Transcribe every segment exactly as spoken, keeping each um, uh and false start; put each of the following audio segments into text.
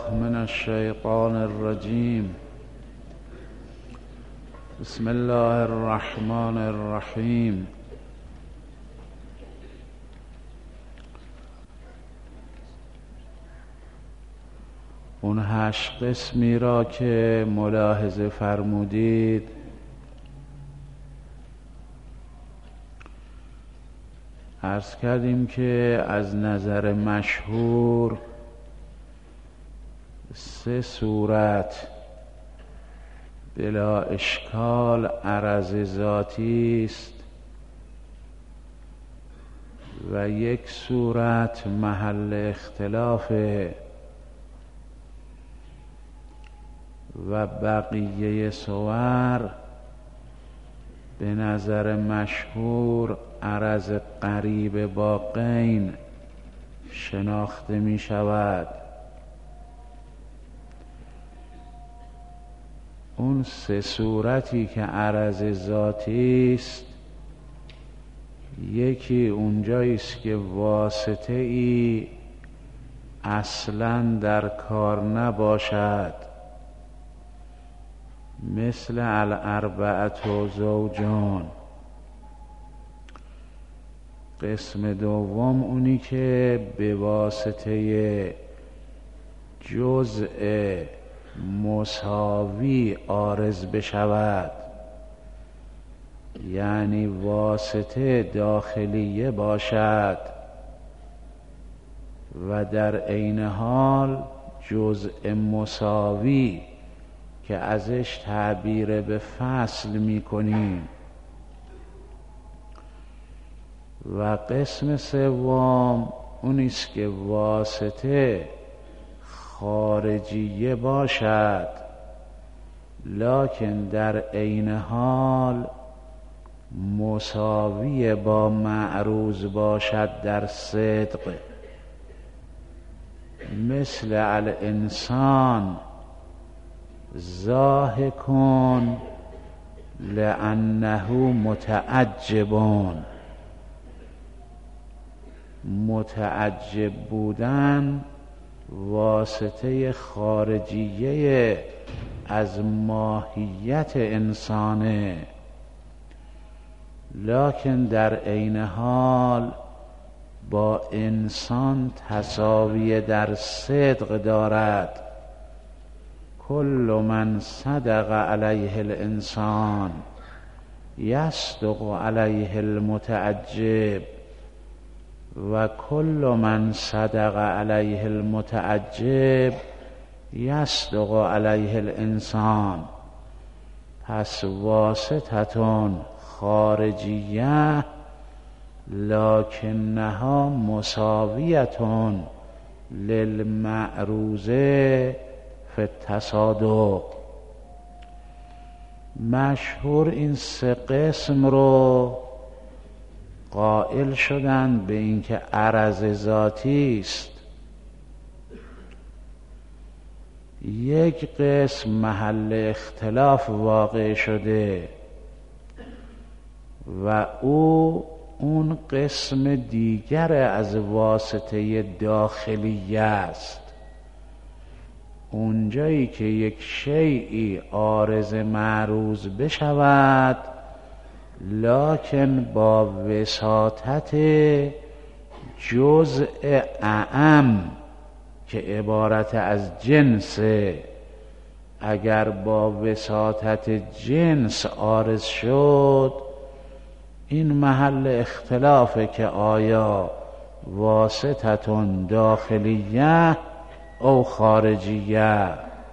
من الشیطان الرجیم. بسم الله الرحمن الرحیم. اون هشت قسمی را که ملاحظه فرمودید عرض کردیم که از نظر مشهور سه صورت بلا اشکال عرض ذاتی است و یک صورت محل اختلافه و بقیه صور به نظر مشهور عرض قریب با غین شناخته می شود. اون سه صورتی که عرض ذاتی است، یکی اونجایی است که واسطه ای اصلاً در کار نباشد، مثل الاربعة و زوجان. قسم دوم اونی که به واسطه جزء مساوی عارض بشود، یعنی واسطه داخلیه باشد و در عین حال جزء مساوی که ازش تعبیر به فصل می کنیم. و قسم سوم اونیست که واسطه خارجیه باشد لکن در عین حال مساوی با معروض باشد در صدق، مثل الانسان ضاحکون لأنه متعجبون. متعجب بودن واسطه خارجیه از ماهیت انسانه، لکن در عین حال با انسان تساوی در صدق دارد. کل من صدق علیه الانسان یصدق علیه المتعجب و کل من صدق علیه المتعجب یصدق علیه الانسان. پس واسطتون خارجیه لکنها مساویتون للمعروضه فی التصادق. مشهور این سه قسم رو قائل شدن به اینکه عرض ذاتی است. یک قسم محل اختلاف واقع شده و او اون قسم دیگر از واسطه داخلیه است. اونجایی که یک شیئی عارض معروض بشود لکن با وساطت جزء اعم که عبارت از جنسه، اگر با وساطت جنس عارض شد این محل اختلافه که آیا واسطتون داخلیه او خارجیه.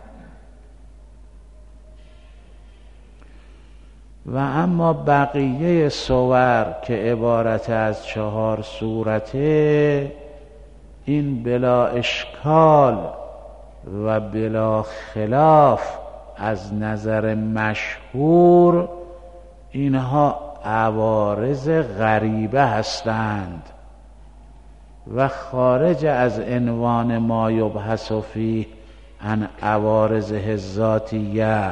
و اما بقیه صور که عبارت از چهار صورته، این بلا اشکال و بلا خلاف از نظر مشهور اینها عوارض غریبه هستند و خارج از عنوان ما یبحث فیه عن عوارضه الذاتیه.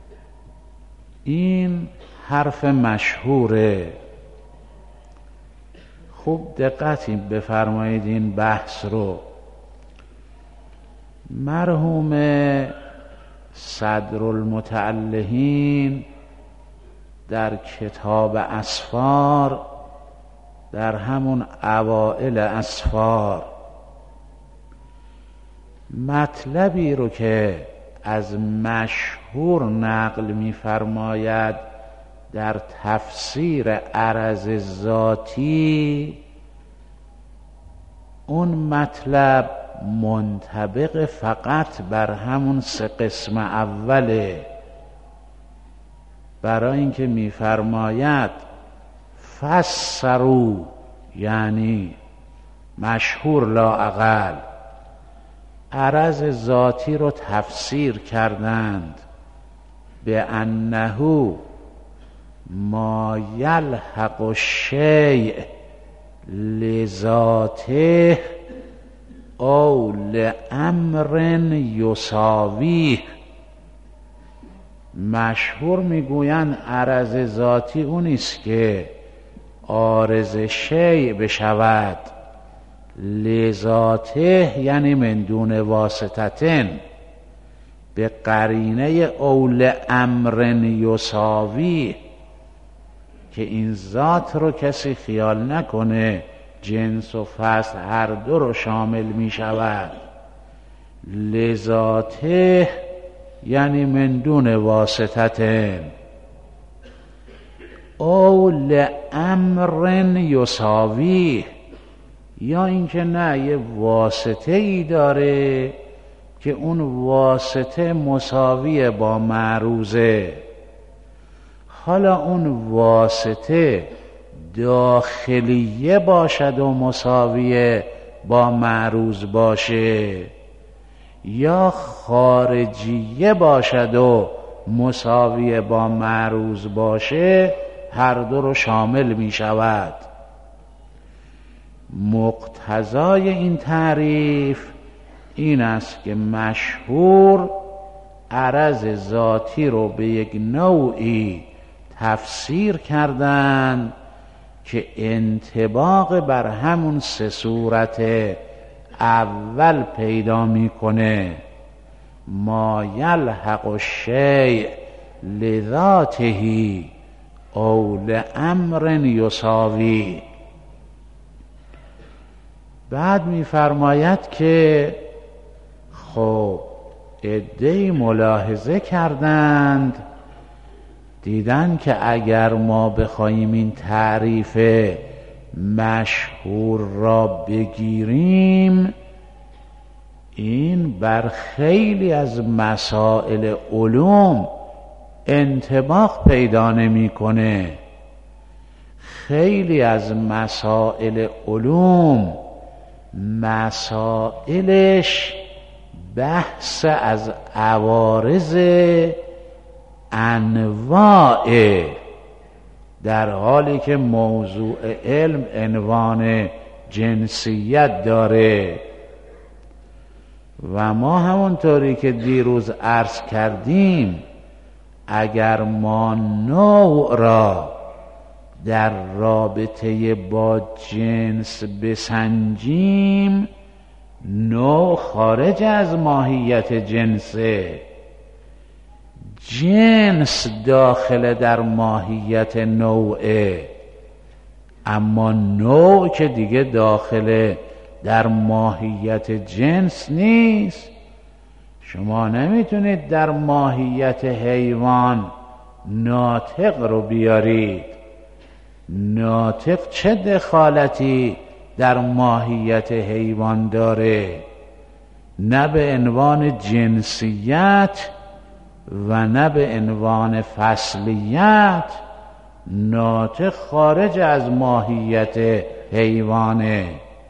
این حرف مشهوره. خوب دقتی بفرمایید این بحث رو. مرحوم صدرالمتعلهین در کتاب اسفار، در همون اوائل اسفار، مطلبی رو که از مشهور نقل می‌فرماید در تفسیر عرض ذاتی، اون مطلب منطبق فقط بر همون سه قسم اوله. برای اینکه می‌فرماید فسروا، یعنی مشهور لااقل عرض ذاتی رو تفسیر کردند به انه ما یلحق الشیء لذاته او لامر یساویه. مشهور میگویند عرض ذاتی اونیست که عارض شیء بشود، لذاته یعنی من دون واسطتن، به قرینه اول امر یساوی، که این ذات رو کسی خیال نکنه جنس و فصل هر دو رو شامل می شود. لذاته یعنی من دون واسطتن او لامر یساوی، یا اینکه نه یه واسطه ای داره که اون واسطه مساویه با معروضه. حالا اون واسطه داخلیه باشد و مساویه با معروض باشه، یا خارجیه باشد و مساویه با معروض باشه، هر دو رو شامل می شود. مقتضای این تعریف این است که مشهور عرض ذاتی رو به یک نوعی تفسیر کردند که انطباق بر همون سه صورت اول پیدا میکنه. ما یلحق الشیء لذاته او لامر یساوی. بعد میفرماید که خب عده‌ای ملاحظه کردند، دیدن که اگر ما بخوایم این تعریف مشهور را بگیریم، این بر خیلی از مسائل علوم انطباق پیدا نمی‌کنه. خیلی از مسائل علوم مسائلش بحث از عوارض انواع، در حالی که موضوع علم عنوان جنسیت داره. و ما همونطوری که دیروز عرض کردیم، اگر ما نوع را در رابطه با جنس بسنجیم، نوع خارج از ماهیت جنسه، جنس داخل در ماهیت نوعه، اما نوع که دیگه داخل در ماهیت جنس نیست. شما نمیتونید در ماهیت حیوان ناطق رو بیارید. ناطق چه دخالتی در ماهیت حیوان داره؟ نه به عنوان جنسیت و نه به عنوان فصلیت. ناطق خارج از ماهیت حیوانه.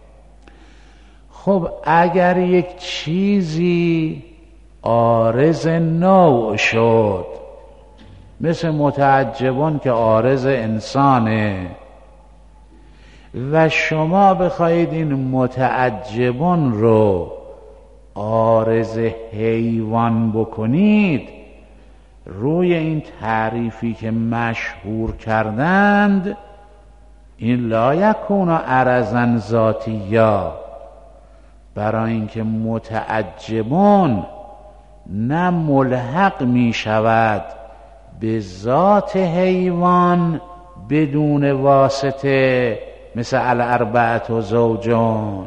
خب اگر یک چیزی عارض نوع شد، مثل متعجبون که عارض انسانه، و شما بخواید این متعجبون رو عارض حیوان بکنید، روی این تعریفی که مشهور کردند این لا یکون عرضا ذاتیا، برای اینکه متعجبون نه ملحق می شود به ذات حیوان بدون واسطه مثل الاربعة و زوجون،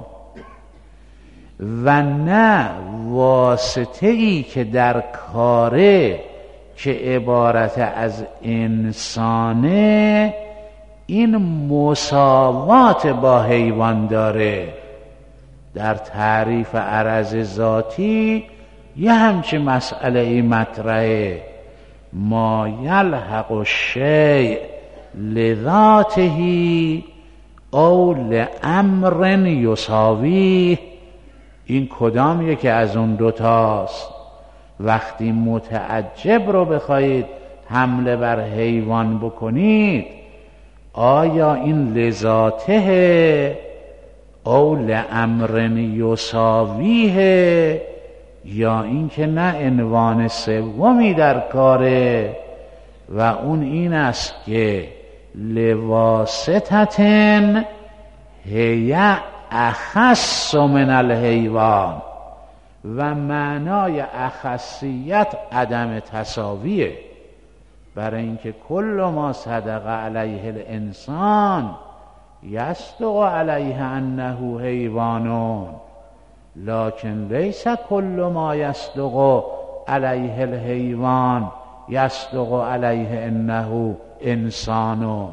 و نه واسطه ای که در کاره که عبارت از انسانه این مساوات با حیوان داره. در تعریف عرض ذاتی یه همچه مسئله ای مطرحه، ما یلحق الشیء لذاته او لامر یساویه. این کدام یکی از اون دوتاست؟ وقتی متعجب رو بخواید حمله بر حیوان بکنید، آیا این لذاته او لامر یساویه، یا اینکه نه عنوان سومی در کاره و اون این است که لواسطتن هی اخص من الحیوان، و معنای اخصیت عدم تساویه، برای اینکه کل ما صدق علیه الانسان یصدق علیه انه حیوان، لکن لیس کل ما یصدق علیه الحیوان یصدق علیه انه انسان.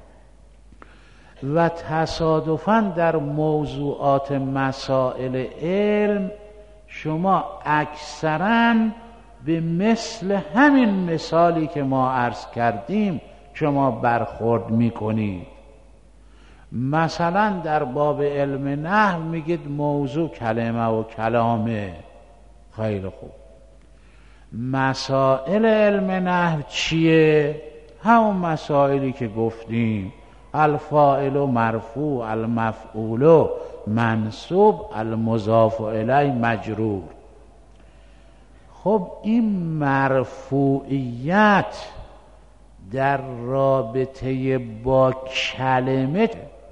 و تصادفاً در موضوعات مسائل علم شما اکثراً به مثل همین مثالی که ما عرض کردیم شما برخورد میکنید. مثلا در باب علم نحو میگید موضوع کلمه و کلامه، خیلی خوب. مسائل علم نحو چیه؟ همون مسائلی که گفتیم، الفاعل و مرفوع، المفعول و منصوب، المضاف الیه مجرور. خب این مرفوعیت در رابطه با کلمه،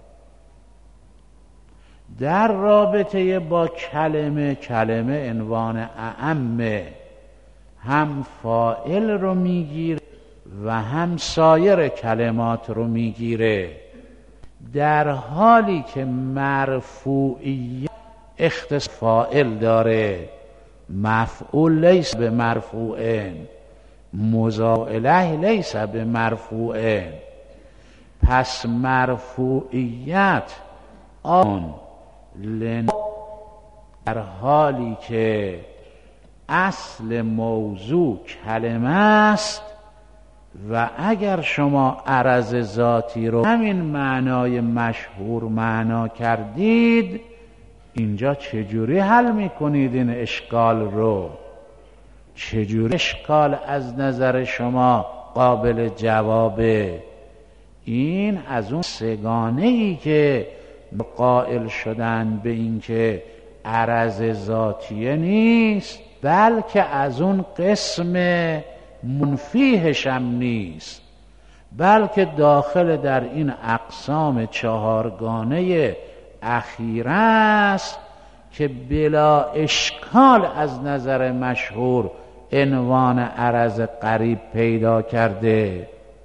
در رابطه با کلمه، کلمه عنوان اعمه، هم فاعل رو میگیره و هم سایر کلمات رو میگیره، در حالی که مرفوعیت اختصاص فاعل داره، مفعول لیس به مرفوعن، مضاف الیه لیس به مرفوعن. پس مرفوعیت آن لن، در حالی که اصل موضوع کلمه است، و اگر شما عرض ذاتی رو همین معنای مشهور معنا کردید، اینجا چجوری حل میکنید این اشکال رو؟ چجوری اشکال از نظر شما قابل جوابه؟ این از اون سگانه ای که قائل شدن به این که عرض ذاتیه نیست، بلکه از اون قسم منفیهش هم نیست، بلکه داخل در این اقسام چهارگانه اخیره است که بلا اشکال از نظر مشهور عنوان عرض قریب پیدا کرده.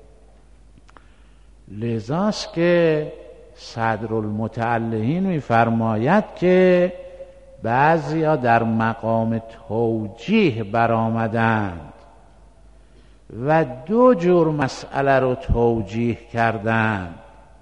لذاست که صدرالمتعلقین می‌فرماید که بعضیا در مقام توجیه برآمدند و دو جور مسئله رو توجیه کردند.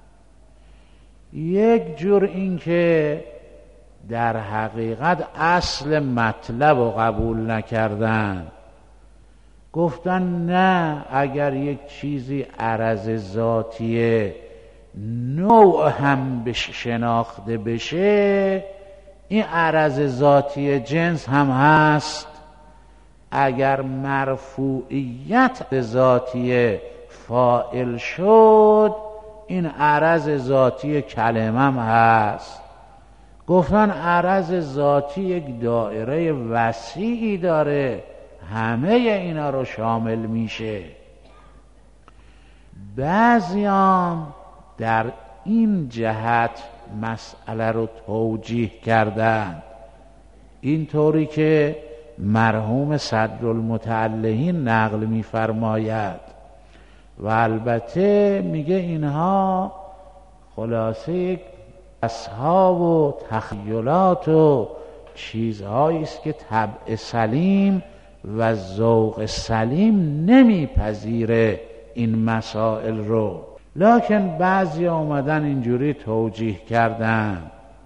یک جور این که در حقیقت اصل مطلب رو قبول نکردن، گفتن نه، اگر یک چیزی عرض ذاتیه نوع هم بش شناخته بشه، این عرض ذاتی جنس هم هست. اگر مرفوعیت ذاتی فاعل شد، این عرض ذاتی کلمه هم هست. گفتن عرض ذاتی یک دایره وسیعی داره، همه اینا رو شامل میشه. بعضیام در این جهت مسئله رو توجیه کردند، اینطوری که مرحوم صدرالمتعلهین نقل می‌فرماید. و البته میگه اینها خلاصه یک اصحاب و تخیلات و چیزهایی است که طبع سلیم و ذوق سلیم نمیپذیره این مسائل رو. لکن بعضی آمدن اینجوری توجیه کردن،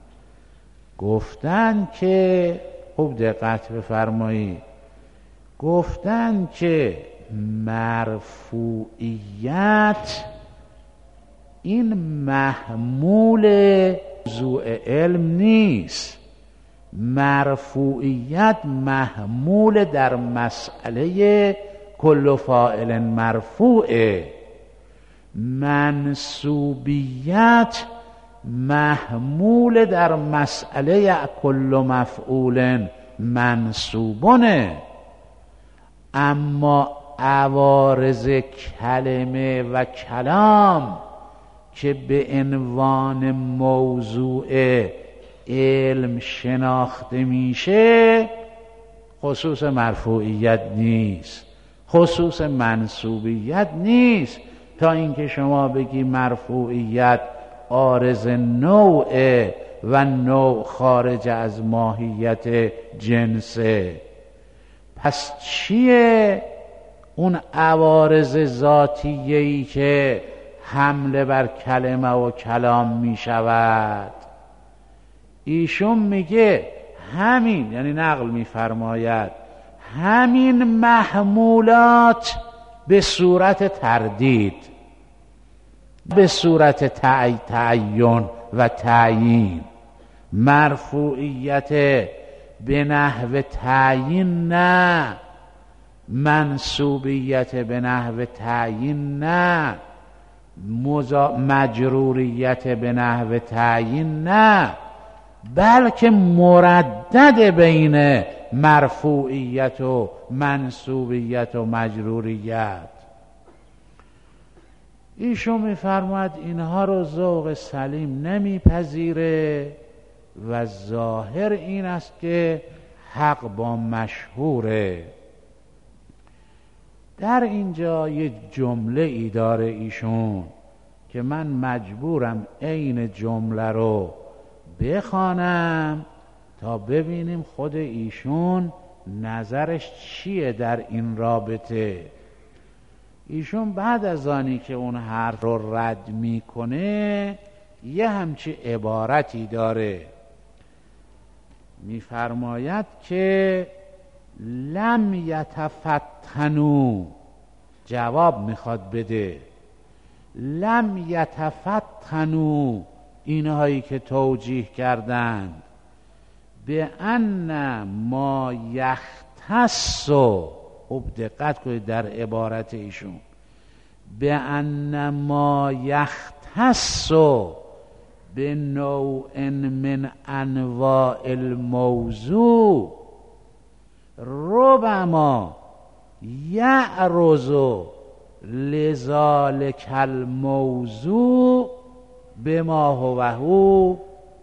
گفتن که خوب دقت بفرمایید، گفتن که مرفوعیت این محمول موضوع علم نیست، مرفوعیت محمول در مسئله کل فاعل مرفوعه، منسوبیت محمول در مسئله کل مفعول منصوبونه. اما عوارض کلمه و کلام که به عنوان موضوع علم شناخته میشه خصوص مرفوعیت نیست، خصوص منسوبیت نیست. تا اینکه شما بگی مرفوعیت عارض نوع و نوع خارج از ماهیت جنسه، پس چیه اون عوارض ذاتیه‌ای که حمله بر کلمه و کلام می شود؟ ایشون میگه همین، یعنی نقل می فرماید همین محمولات به صورت تردید، به صورت تعی... تعین و تعیین، مرفوعیت به نحو تعیین نه، منسوبیت به نحو تعیین نه، مزا... مجروریت به نحو تعیین نه، بلکه مردد بین مرفوعیت و منسوبیت و مجروریت. ایشون می‌فرماید اینها رو ذوق سلیم نمیپذیره و ظاهر این است که حق با مشهوره. در اینجا یک جمله ای داره ایشون که من مجبورم عین جمله رو بخوانم تا ببینیم خود ایشون نظرش چیه در این رابطه. ایشون بعد از آنی که اون حرف رو رد میکنه یه همچی عبارتی داره، میفرماید که لم یتفتنوا، جواب میخواد بده، لم یتفتنوا اینهایی که توجیه کردند به ان ما یختص، خوب دقت کنید در عبارت ایشون، به ان ما یختص به نوع من انواع الموضوع ربما یعرض لذالک الموضوع بما هو هو.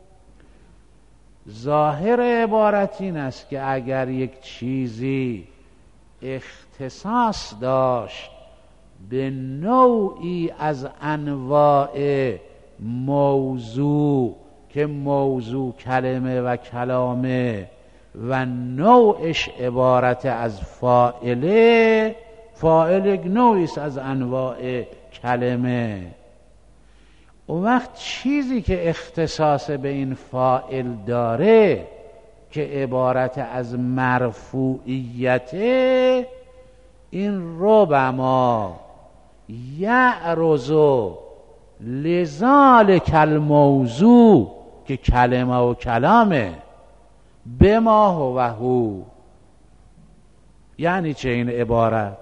ظاهر عبارت این است که اگر یک چیزی اختصاص داشت به نوعی از انواع موضوع که موضوع کلمه و کلامه و نوعش عبارت از فاعله، فاعل یک نوعی است از انواع کلمه، اون وقت چیزی که اختصاص به این فاعل داره که عبارت از مرفوعیته، این ربما یعرض لذالک الموضوع که کلمه و کلامه بما هو هو. یعنی چه این عبارت؟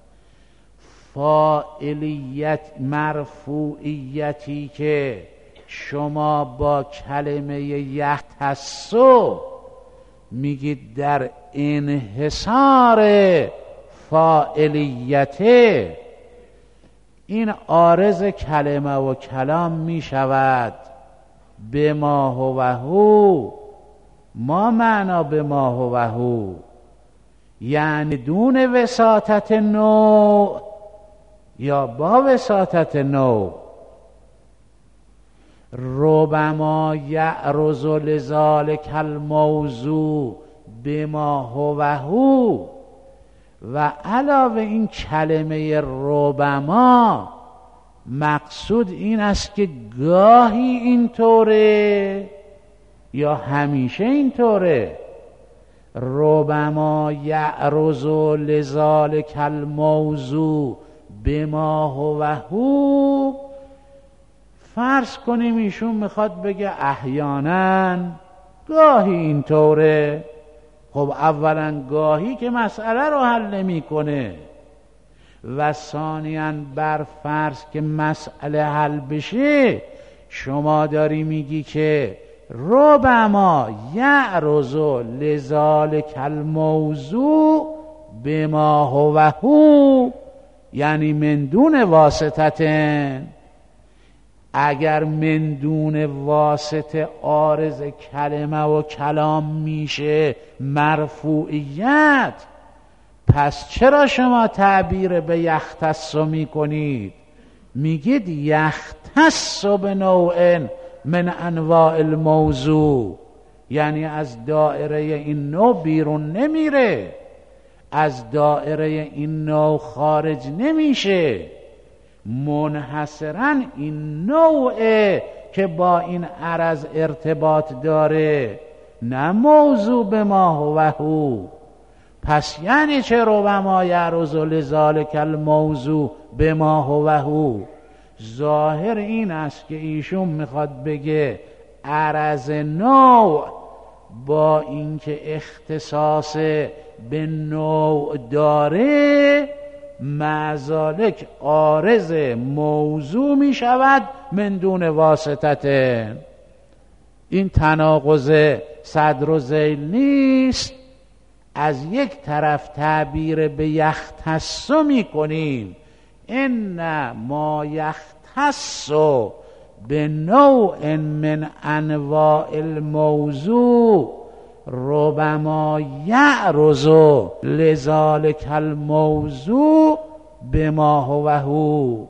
فاعلیت مرفوعیتی که شما با کلمه یختصو میگید در انحصار فاعلیته، این عارض کلمه و کلام می شود به ما هو هو. ما معنا به ما هو هو یعنی دون وساطت نوع یا با وساطت نوع. ربما یعرض لذالک الموضوع بما هو هو. و علاوه این کلمه ربما مقصود این است که گاهی اینطوره یا همیشه اینطوره. ربما یعرض لذالک الموضوع بما هو هو. فرض کنیم ایشون میخواد بگه احیانا گاهی اینطوره. خب اولا گاهی که مسئله رو حل نمی کنه و ثانیاً بر فرض که مسئله حل بشه شما داری میگی که ربما یعرض لذالک الموضوع بما هو هو یعنی من دون واسطتن. اگر من دون واسطه عارض کلمه و کلام میشه مرفوعیت، پس چرا شما تعبیر به یختص میکنید؟ میگید یختص به نوع من انواع الموضوع، یعنی از دائره این نوع بیرون نمیره، از دائره این نوع خارج نمیشه. منحصرا این نوعه که با این عرض ارتباط داره، نه موضوع به ما هو هو. پس یعنی چه ربما یعرض لذالک الموضوع به ما هو هو؟ ظاهر این است که ایشون میخواد بگه عرض نوع با اینکه اختصاص به نوع داره مع عارض موضوع می شود من دون واسطت. این تناقض صدر و ذیل نیست. از یک طرف تعبیر به یختص می کنیم، ان ما یختص به نوع من انواع الموضوع ربما یعرض لذالک الموضوع بما هو هو.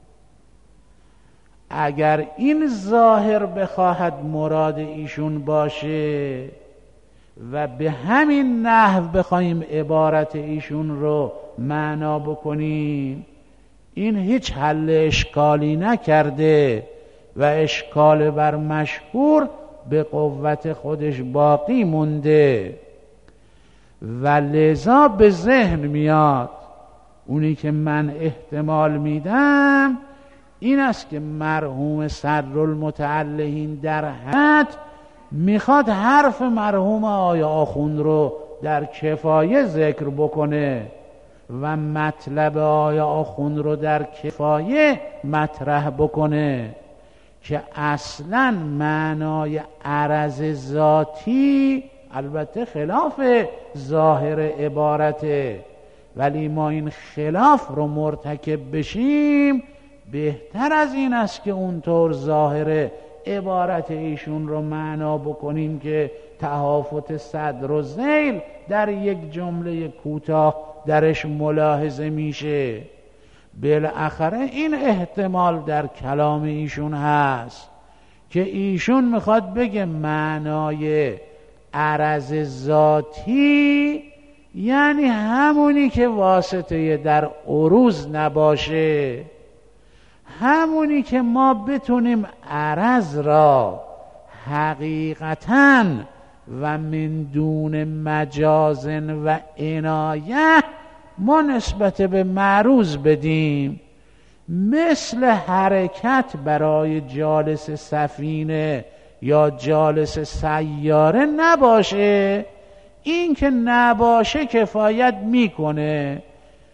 اگر این ظاهر بخواهد مراد ایشون باشه و به همین نحو بخوایم عبارت ایشون رو معنا بکنیم، این هیچ حل اشکالی نکرده و اشکال بر مشهور به قوت خودش باقی مونده و لذا به ذهن میاد. اونی که من احتمال میدم این است که مرحوم صدرالمتعلقین در حد میخواد حرف مرحوم آقای آخوند رو در کفایه ذکر بکنه و مطلب آقای آخوند رو در کفایه مطرح بکنه که اصلا معنای عرض ذاتی البته خلاف ظاهر عبارته، ولی ما این خلاف رو مرتکب بشیم بهتر از این است که اونطور ظاهر عبارت ایشون رو معنا بکنیم که تهافت صدر و ذیل در یک جمله کوتاه درش ملاحظه میشه. بالاخره این احتمال در کلام ایشون هست که ایشون میخواد بگه معنای عرض ذاتی یعنی همونی که واسطه در عروض نباشه، همونی که ما بتونیم عرض را حقیقتاً و من دون مجاز و عنایه ما نسبت به معروض بدیم، مثل حرکت برای جالس سفینه یا جالس سیاره نباشه. این که نباشه کفایت میکنه.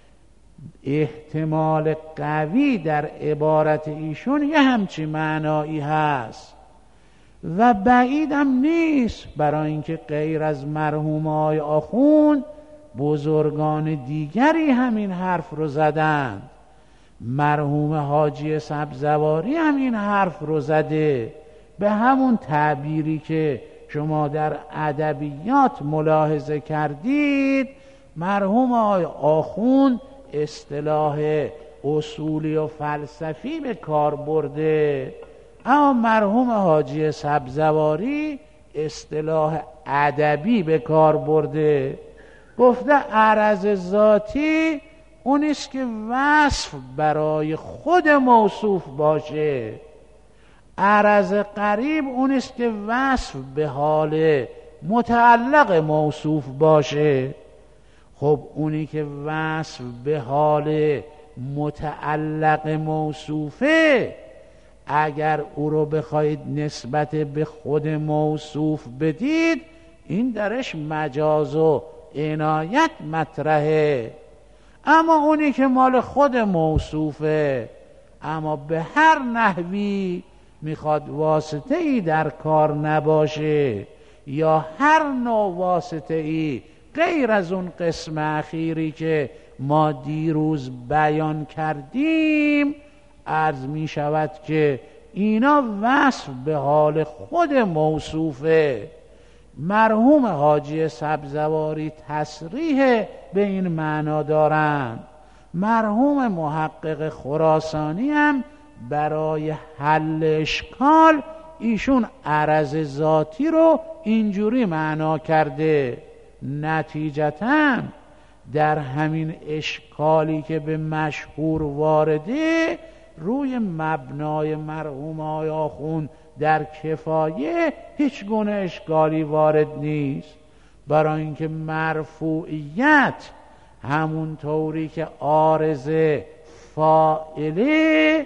احتمال قوی در عبارت ایشون یه همچی معنایی هست و بعیدم نیست، برای اینکه غیر از مرحوم آقای آخوند بزرگان دیگری همین حرف رو زدند مرحوم حاجی سبزواری هم این حرف رو زده، به همون تعبیری که شما در ادبیات ملاحظه کردید. مرحوم آخوند اصطلاح اصولی و فلسفی به کار برده، اما مرحوم حاجی سبزواری اصطلاح ادبی به کار برده. گفته عرض ذاتی اونیست که وصف برای خود موصوف باشه، عرض قریب اونیست که وصف به حال متعلق موصوف باشه. خب اونی که وصف به حال متعلق موصوفه، اگر او رو بخواید نسبت به خود موصوف بدید، این درش مجاز و عنایت مطرحه. اما اونی که مال خود موصوفه، اما به هر نحوی میخواد واسطه ای در کار نباشه، یا هر نوع واسطه ای غیر از اون قسم اخیری که ما دیروز بیان کردیم، عرض می شود که اینا وصف به حال خود موصوفه. مرحوم حاجی سبزواری تصریح به این معنا دارند. مرحوم محقق خراسانی هم برای حل اشکال ایشون عرض ذاتی رو اینجوری معنا کرده. نتیجتاً در همین اشکالی که به مشهور وارده، روی مبنای مرحوم آقای آخوند در کفایه هیچ گونه اشکالی وارد نیست، برای اینکه مرفوعیت همون طوری که عارض فاعله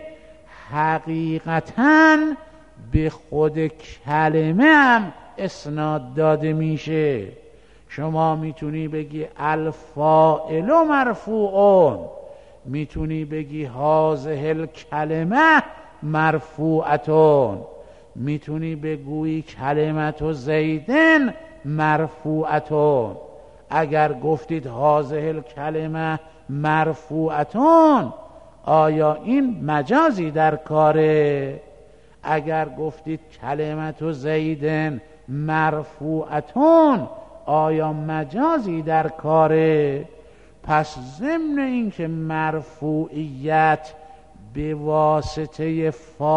حقیقتاً به خود کلمه هم اسناد داده میشه. شما میتونی بگی الفاعل مرفوعون، میتونی بگی هذه الکلمه مرفوعتون، میتونی بگویی کلمت زیدن مرفوعتون. اگر گفتید هذه الکلمه مرفوعتون، آیا این مجازی در کاره؟ اگر گفتید کلمت زیدن مرفوعتون، آیا مجازی در کاره؟ پس ضمن این که مرفوعیت به واسطه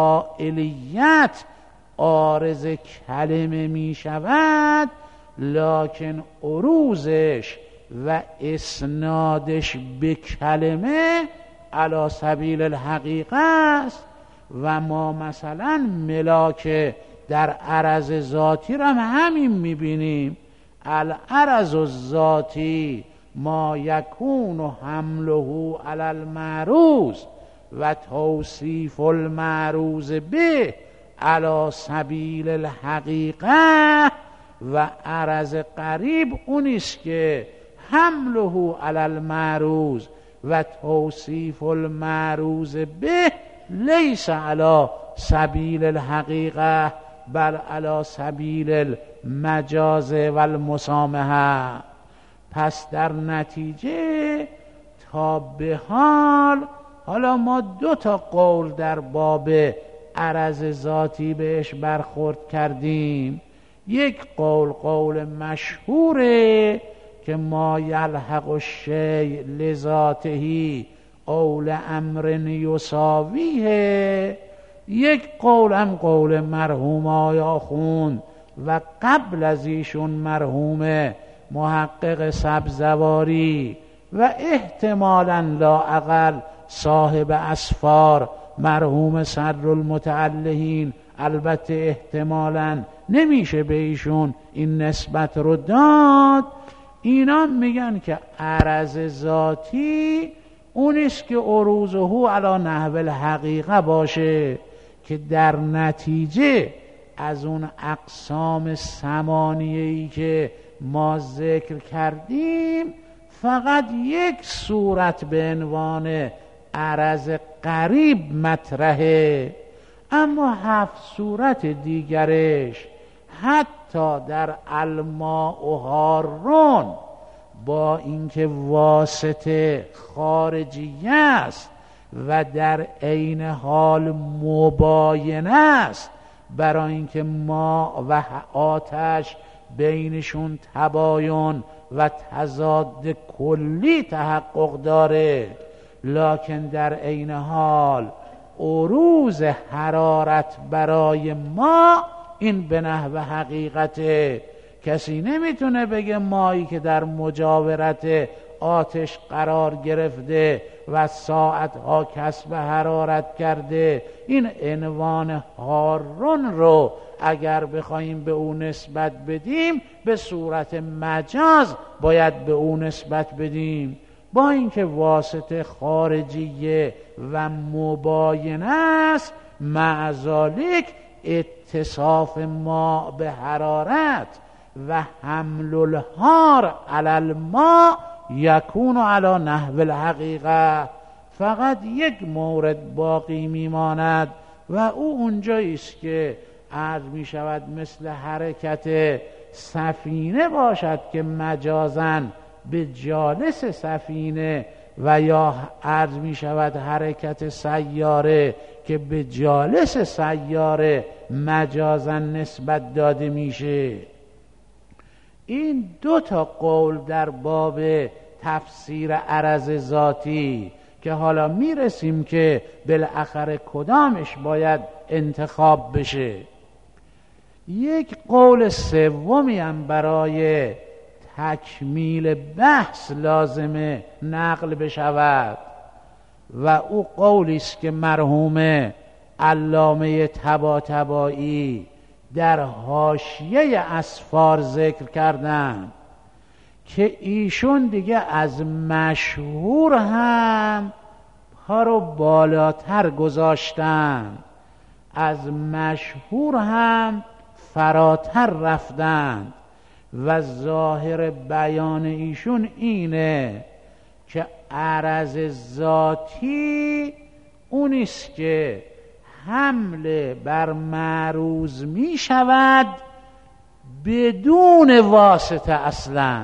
فاعلیت عارض کلمه می شود، لکن عروضش و اسنادش به کلمه علی سبیل الحقیقه است. و ما مثلا ملاک در عرض ذاتی را هم همین می بینیم. العرض الذاتی ما یکون حمله علی المعروض و توصیف المعروض به علی سبیل الحقیقه، و عرض قریب اونیست که حمله علی المعروض و توصیف المعروض به لیس علی سبیل الحقیقه بل علی سبیل المجاز و المسامحه. پس در نتیجه تا به حال حالا ما دو تا قول در باب عرض ذاتی بهش برخورد کردیم. یک قول قول مشهوره که ما یلحق الشیء لذاته او لامر یساویه. یک قول هم قول مرحوم آقای آخوند و قبل از ایشون مرحوم محقق سبزواری و احتمالاً لا اقل صاحب اسفار مرحوم صدرالمتعلهین. البته احتمالاً نمیشه به ایشون این نسبت رو داد. اینا میگن که عرض ذاتی اونیست که عروضه علی نحو الحقیقه باشه، که در نتیجه از اون اقسام ثمانیه‌ای که ما ذکر کردیم فقط یک صورت به عنوان عرض قریب مطرحه، اما هفت صورت دیگرش حتی در الماء و هارون با اینکه واسطه خارجی است و در عین حال مباینه است، برای اینکه ما و آتش بینشون تباین و تضاد کلی تحقق داره، لکن در عین حال عروض حرارت برای ما این به نحو حقیقته. کسی نمیتونه بگه مایی که در مجاورت آتش قرار گرفته و ساعتها کسب حرارت کرده، این عنوان هارون رو اگر بخوایم به اون نسبت بدیم به صورت مجاز باید به اون نسبت بدیم، با اینکه واسطه خارجیه و مباینه است، مع ذالک اتصاف ما به حرارت و حمل الحار علی الماء یکون علی نحو الحقیقه. فقط یک مورد باقی میماند و او اونجایی است که عرض می شود مثل حرکت سفینه باشد که مجازاً به جالس سفینه، و یا عرض می شود حرکت سیاره که به جالس سیاره مجازاً نسبت داده میشه. این دو تا قول در باب تفسیر عرض ذاتی که حالا میرسیم که بالاخره کدامش باید انتخاب بشه. یک قول سومی هم برای تکمیل بحث لازمه نقل بشود و او قولی است که مرحوم علامه طباطبایی در حاشیه اسفار ذکر کردن که ایشون دیگه از مشهور هم ها رو بالاتر گذاشتن، از مشهور هم فراتر رفتن و ظاهر بیان ایشون اینه که عرض ذاتی اونیست که حمل بر معروض می شود بدون واسطه. اصلا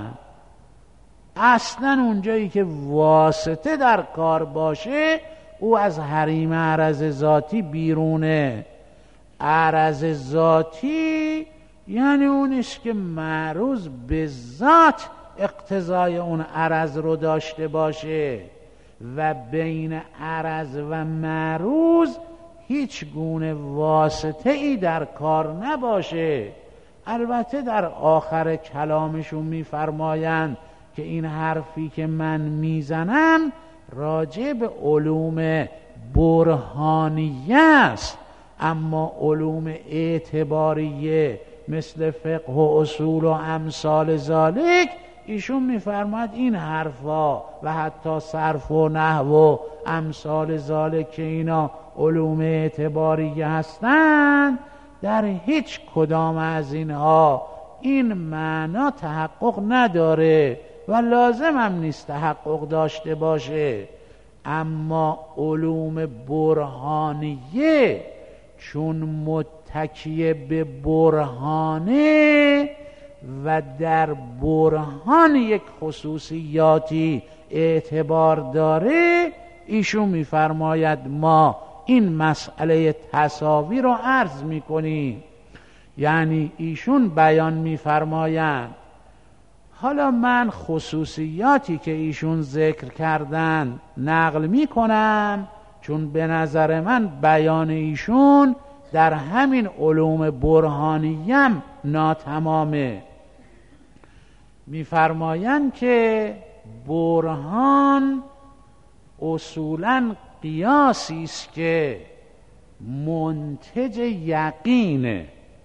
اصلا اونجایی که واسطه در کار باشه او از حریم عرض ذاتی بیرونه. عرض ذاتی یعنی اونیست که معروض به ذات اقتضای اون عرض رو داشته باشه و بین عرض و معروض هیچ گونه واسطه ای در کار نباشه. البته در آخر کلامشون میفرمایند که این حرفی که من میزنم راجع به علوم برهانیه است، اما علوم اعتباریه مثل فقه و اصول و امثال ذالک ایشون میفرماد این حرفا و حتی صرف و نحو و امثال ذالک که اینا علوم اعتباریه هستند، در هیچ کدام از اینها این معنا تحقق نداره و لازم هم نیست تحقق داشته باشه. اما علوم برهانیه چون متکیه به برهانه و در برهان یک خصوصیاتی اعتبار داره، ایشون میفرماید ما این مسئله تساوی رو عرض میکنیم. یعنی ایشون بیان میفرمایند حالا من خصوصیاتی که ایشون ذکر کردن نقل میکنم، چون به نظر من بیان ایشون در همین علوم برهانیم ناتمامه. میفرمایند که برهان اصولاً قیاسی است که منتج یقینه.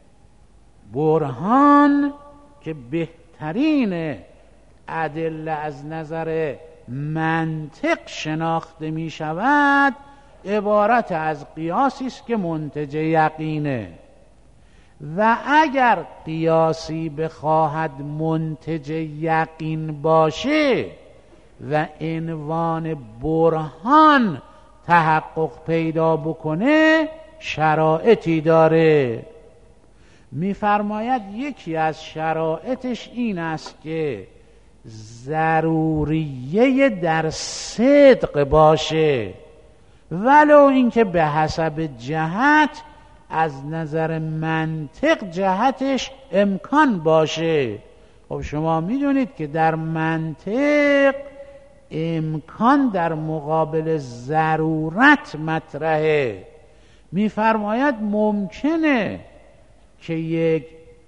برهان که بهترین ادله از نظر منطق شناخته می شود عبارت از قیاسی است که منتج یقینه، و اگر قیاسی بخواهد منتج یقین باشه و عنوان برهان تحقق پیدا بکنه شرایطی داره. میفرماید یکی از شرایطش این است که ضروریه در صدق باشه. ولو اینکه به حسب جهت از نظر منطق جهتش امکان باشه. خب شما میدونید که در منطق امکان در مقابل ضرورت مطرحه. میفرماید ممکنه که یک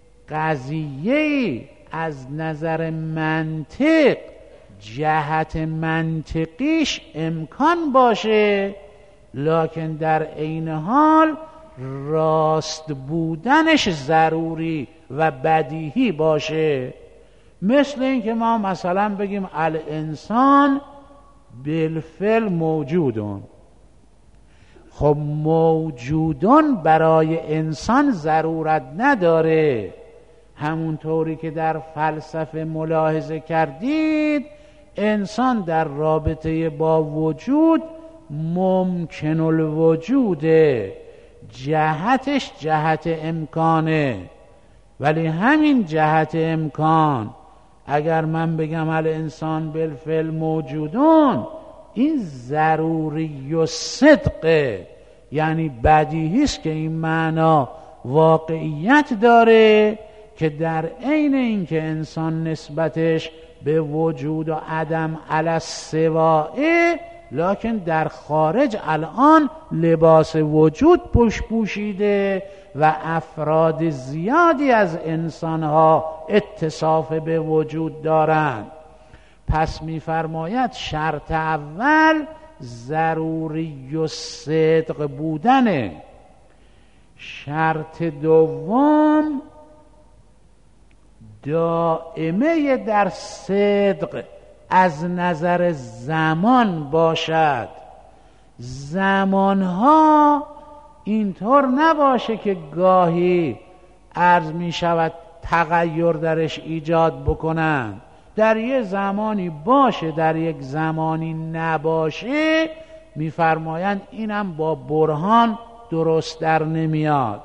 قضیه از نظر منطق جهت منطقیش امکان باشه، لکن در عین حال راست بودنش ضروری و بدیهی باشه. مثل این که ما مثلا بگیم الانسان بالفعل موجودون. خب موجودون برای انسان ضرورت نداره، همونطوری که در فلسفه ملاحظه کردید انسان در رابطه با وجود ممکن الوجوده، جهتش جهت امکانه. ولی همین جهت امکان اگر من بگم الانسان بالفعل موجودون، این ضروری و صدقه، یعنی بدیهی است که این معنا واقعیت داره که در عین اینکه انسان نسبتش به وجود و عدم علی السواء، لکن در خارج الان لباس وجود پوش پوشیده و افراد زیادی از انسانها اتصاف به وجود دارند. پس می‌فرماید شرط اول ضروری و صدق بودنه، شرط دوم دائمه در صدق از نظر زمان باشد. زمانها اینطور نباشه که گاهی عرض می شود تغییر درش ایجاد بکنن، در یک زمانی باشه در یک زمانی نباشه. میفرمایند اینم با برهان درست در نمیاد.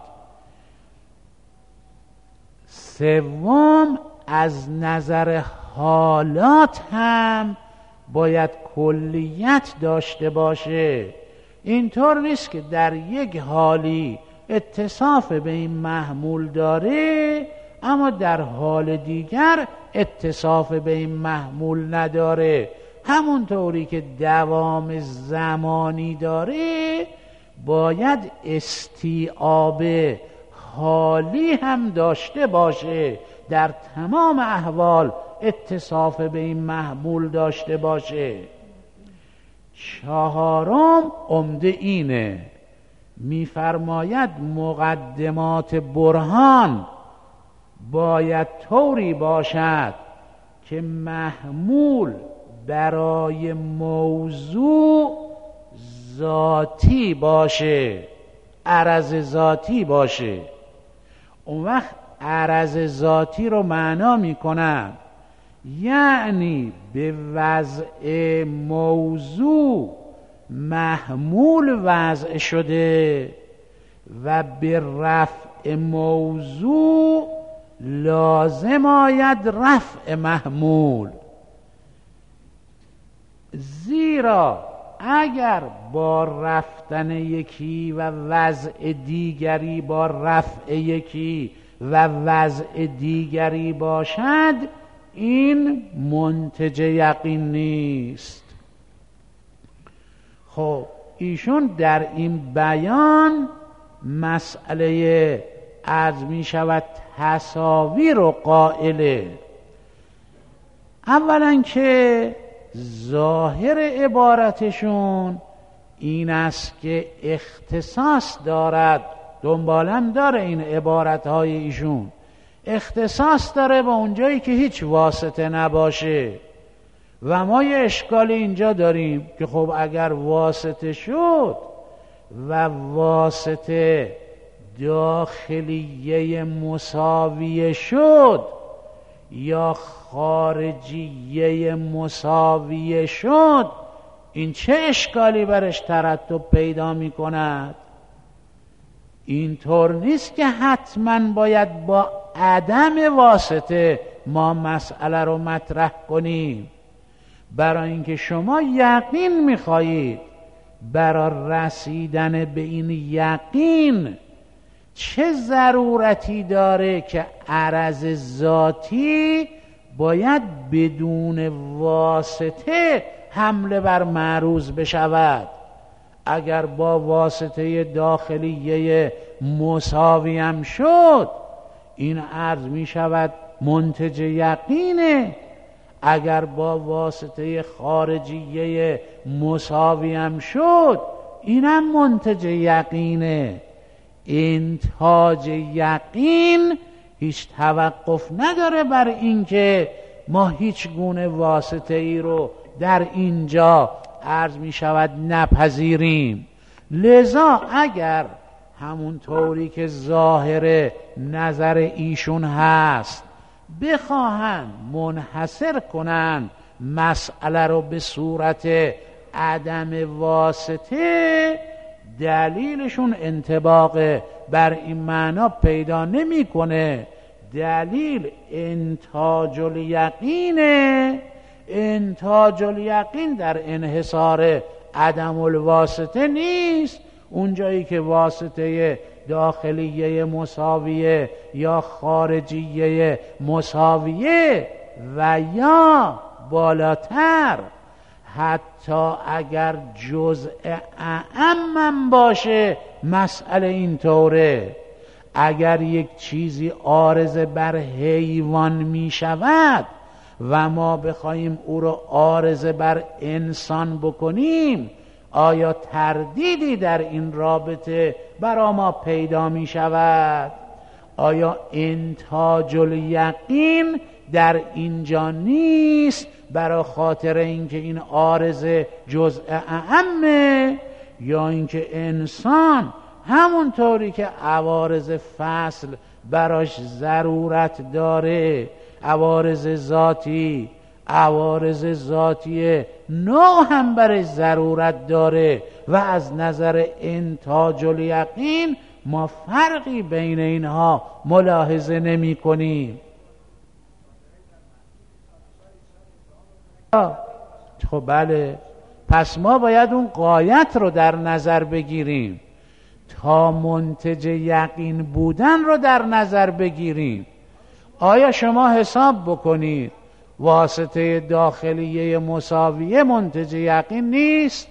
سوم از نظر حالات هم باید کلیت داشته باشه. اینطور نیست که در یک حالی اتصاف به این محمول داره اما در حال دیگر اتصاف به این محمول نداره. همونطوری که دوام زمانی داره باید استیعاب حالی هم داشته باشه، در تمام احوال اتصاف به این محمول داشته باشه. چهارم عمده اینه، میفرماید مقدمات برهان باید طوری باشد که محمول برای موضوع ذاتی باشه، عرض ذاتی باشه. اون وقت عرض ذاتی رو معنا میکنم یعنی به وضع موضوع محمول وضع شده و به رفع موضوع لازم آید رفع محمول. زیرا اگر با رفتن یکی و وضع دیگری با رفع یکی و وضع دیگری باشد این منتج یقین نیست. خب ایشون در این بیان مسئله عرض می شود تساوی رو قائله. اولا که ظاهر عبارتشون این است که اختصاص دارد، دنبالم داره این عبارتهای ایشون، اختصاص داره با اونجایی که هیچ واسطه نباشه. و ما یه اشکالی اینجا داریم که خب اگر واسطه شد و واسطه داخلیه مساویه شد یا خارجیه مساویه شد، این چه اشکالی برش ترتب پیدا می کند؟ اینطور نیست که حتما باید با عدم واسطه ما مسئله رو مطرح کنیم. برای اینکه شما یقین می‌خواهید برای رسیدن به این یقین چه ضرورتی داره که عرض ذاتی باید بدون واسطه حمله بر معروض بشود؟ اگر با واسطه داخلیه مساوی هم شد، این عرض می شود منتج یقینه. اگر با واسطه خارجیه مساوی هم شد، اینم منتج یقینه. انتاج یقین هیچ توقف نداره بر اینکه ما هیچ گونه واسطه ای رو در اینجا عرض می شود نپذیریم. لذا اگر همون طوری که ظاهر نظر ایشون هست بخواهن منحصر کنن مسئله رو به صورت عدم واسطه، دلیلشون انطباق بر این معنا پیدا نمیکنه. دلیل انتاج الیقینه. انتاج الیقین در انحصار عدم الواسطه نیست. اونجایی که واسطه داخلیه مساویه یا خارجیه مساویه و یا بالاتر، حتی اگر جزء اعمم باشه مسئله اینطوره. اگر یک چیزی عارض بر حیوان می شود و ما بخوایم او رو عارض بر انسان بکنیم، آیا تردیدی در این رابطه برا ما پیدا می شود؟ آیا انتاج الیقین در اینجا نیست برای خاطر اینکه این عارض جزء اعمه، یا اینکه انسان همونطوری که عوارض فصل براش ضرورت داره، عوارض ذاتی عوارض ذاتی نوع هم برای ضرورت داره و از نظر انتاج الیقین ما فرقی بین اینها ملاحظه نمی کنیم. خب بله، پس ما باید اون غایت رو در نظر بگیریم تا منتج یقین بودن رو در نظر بگیریم. آیا شما حساب بکنید واسطه داخلیه مساویه منتج یقین نیست؟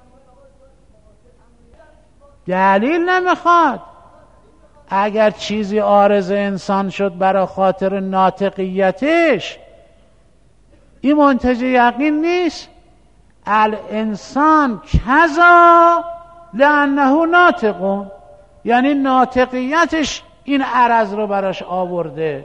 دلیل نمیخواد. اگر چیزی عارض انسان شد برای خاطر ناطقیتش، این منتج یقین نیست. الانسان کذا لانه ناطق، یعنی ناطقیتش این عرض رو براش آورده.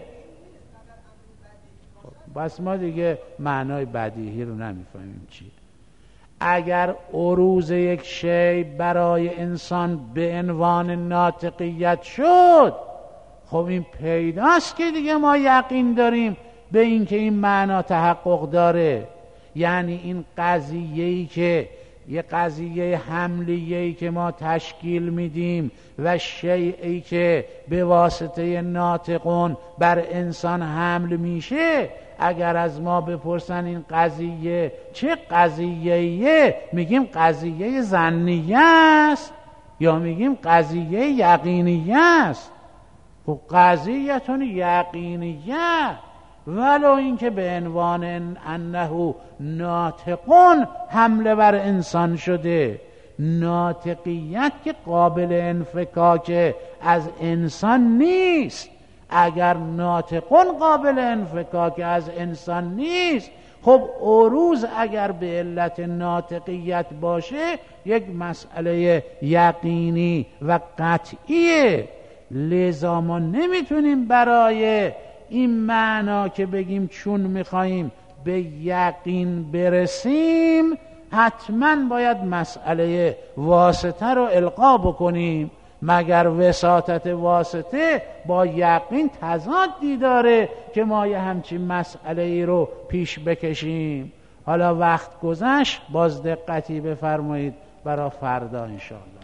بس ما دیگه معنای بدیهی رو نمیفهمیم چی. اگر عروض یک شی برای انسان به عنوان ناطقیت شد، خب این پیداست که دیگه ما یقین داریم به این که این معنا تحقق داره. یعنی این قضیه‌ای که یه قضیه حملیه‌ای که ما تشکیل میدیم و شیئی که به واسطه ناطقون بر انسان حمل میشه، اگر از ما بپرسن این قضیه چه قضیه‌ایه، میگیم قضیه ظنیه است یا میگیم قضیه یقینیه است. خب قضیه‌تون یقینیه، ولو اینکه به عنوان انه ناطقون حمله بر انسان شده. ناطقیت که قابل انفکاک از انسان نیست. اگر ناطقون قابل انفکاک از انسان نیست، خب عروض اگر به علت ناطقیت باشه یک مسئله یقینی و قطعیه. لذا ما نمیتونیم برای این معنا که بگیم چون میخواییم به یقین برسیم حتما باید مسئله واسطه رو القا بکنیم، مگر وساطت واسطه با یقین تضادی داره که ما یه همچین مسئله ای رو پیش بکشیم. حالا وقت گذشت، باز دقتی بفرمایید برای فردا انشاءالله.